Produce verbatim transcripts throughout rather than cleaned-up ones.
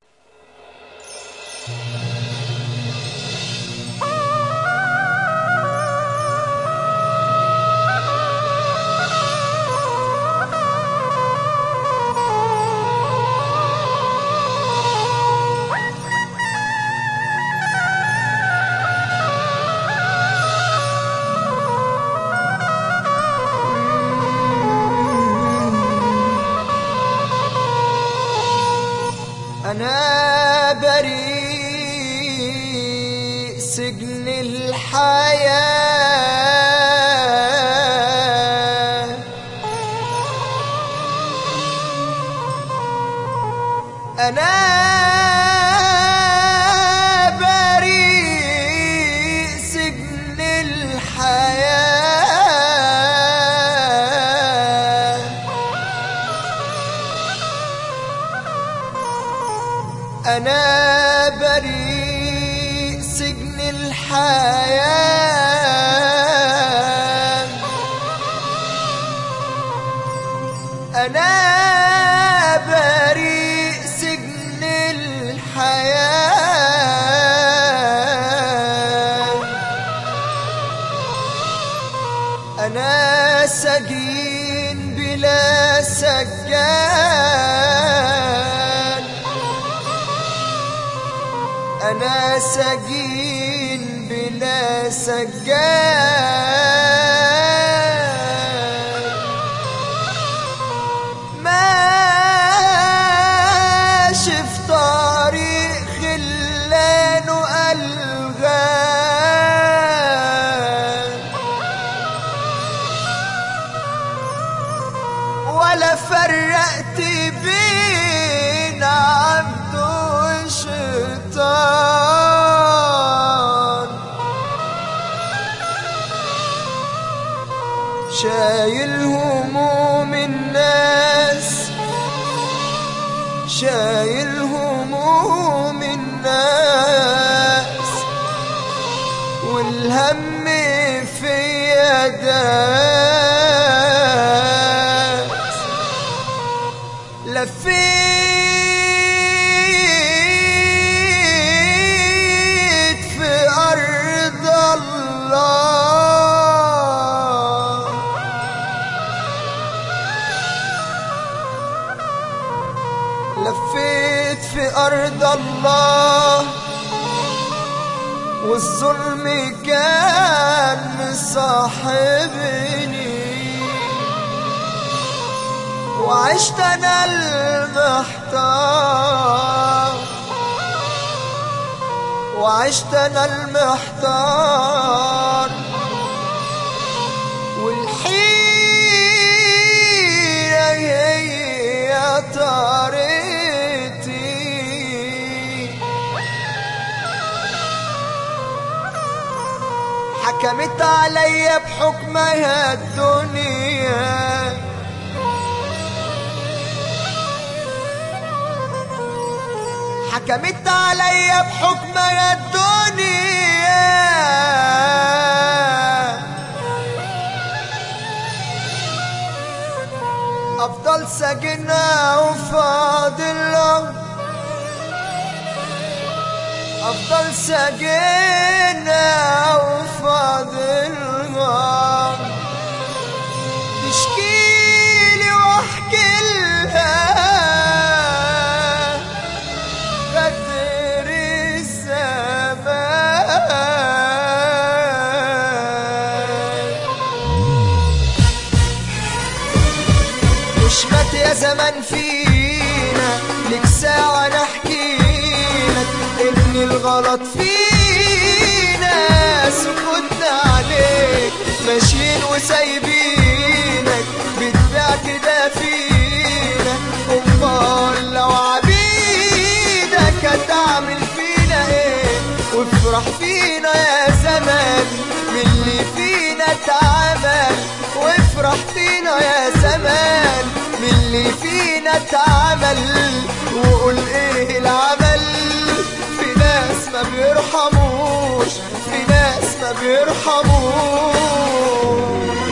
أنا بريء سجن الحياة، أنا بريء سجن الحياة، أنا بريء سجن الحياة، أنا بريء سجن الحياة، أنا سجين بلا سجان، أنا سجين بلا سجان، ماشي في طريق خلان وألغام، ولا فرقت بين عبد وشيطان، شايل هموم الناس، شايل هموم الناس، والهم فيا داس، لفيت في أرض الله، لفيت في أرض الله، والظلم كان مصاحبني، وعشت أنا المحتار، وعشت أنا المحتار، والحيرة هي طارتي، حكمت عليا بحكمها الدنيا، حكمت عليا بحكمها الدنيا، أفضل سجنها وفاضلها، أفضل سجنها وفاضلها، تشكيلي واحكي لها غدر الزمان، مش مات يا زمان فينا، لك ساعة نحكي لك إن الغلط فينا، سكتنا عليك ماشيين وسايبينك بتبيع كده فينا، أمال لو عبيدك هتعمل فينا إيه؟ وافرح فينا يا زمان من اللي فينا اتعمل، وافرح فينا يا زمان من اللي فينا اتعمل، وقول ايه العمل، في ناس ما بيرحموش، في ناس ما بيرحموش.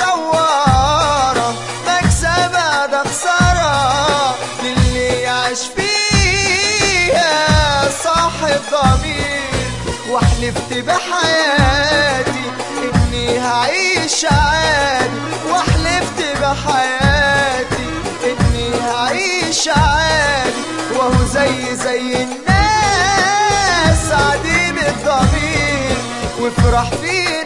دوارة، مكسبها ده خسارة للي يعيش فيها صاحب ضمير. وحلفت بحياتي اني هعيش عادي، وحلفت بحياتي اني هعيش عادي، وهو زي زي الناس عديم الضمير وافرح فيه